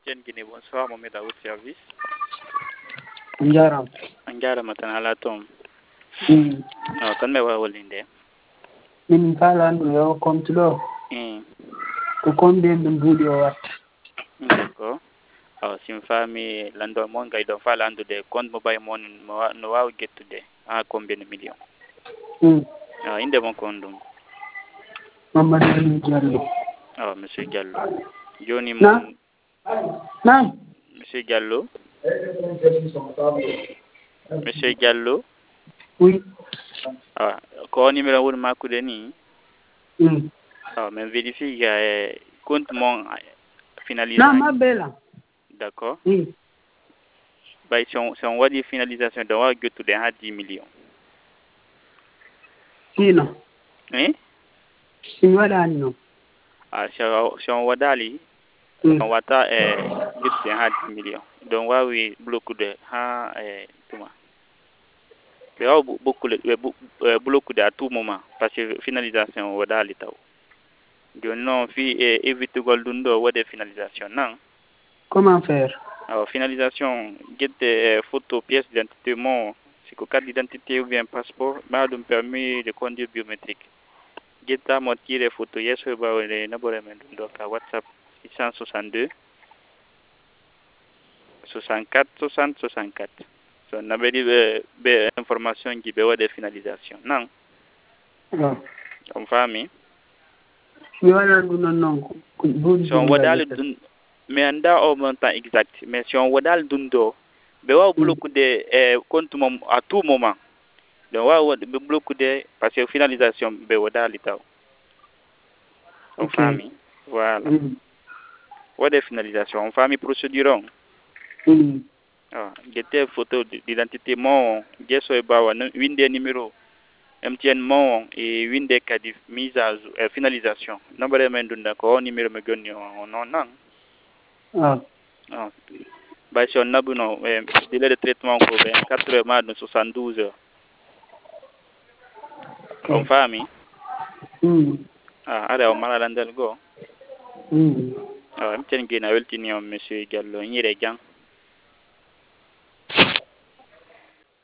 Tiens Guinée, bonsoir, Mohamed à votre service. Njaram. Angara matana ala tom. Mm. No, kan me wa wolinde. Min falandu yo komtulo. Mm. Ko kombe ndum budi o wat. D'accord. Sim fami lando mon gay do falandu de compte mobile mon no wa gettude. Combien de millions? Mm. Inde mon kondum. Mamadou Diallo. Monsieur Diallo. Joni Na? mon Na? Monsieur Diallo. Monsieur Diallo. Oui. Ko numéro won makude ni. Mm. Mais vérifie compte mon finalisé. Na mabela. D'accord. Oui. Bah, si on voit des finalisations, on va gettude 10 millions. Sino. Hein? Sin wadani no. Si on wadali, on wata gettude 10 millions. Donc wawi bloquer tuma. Be wa bloquer à tout moment parce que finalisation wadali taw. Joni non fi évite goldundo wade finalisation non. Comment faire? Alors finalisation get photo pièce d'identité mon c'est que carte d'identité ou bien passeport madum permis de conduire biométrique. Geta motire photo yeso ba wele na bore men donc à WhatsApp 662 64 60 64. So na be information qui be wade finalisation non. On fami. Mi waɗandu non Si on wadal dun mais anda au montant exact mais si on wadal dun do be wa bloquer de compte mom à tout moment. Donc wa be bloquer de parce que finalisation be wadali taw. On famille voilà. Wade finalisation on famille procédure. Gete photo d'identité mon gesso e bawa winde numéro MTN mon et winde kadi mise à finalisation nombre men dunda ko numéro me gonni on non ba si on nabuno délai de traitement ko 24 heures ma 72 heures on famille ada o mala landal go MTN gena weltini on monsieur Diallo nyire jang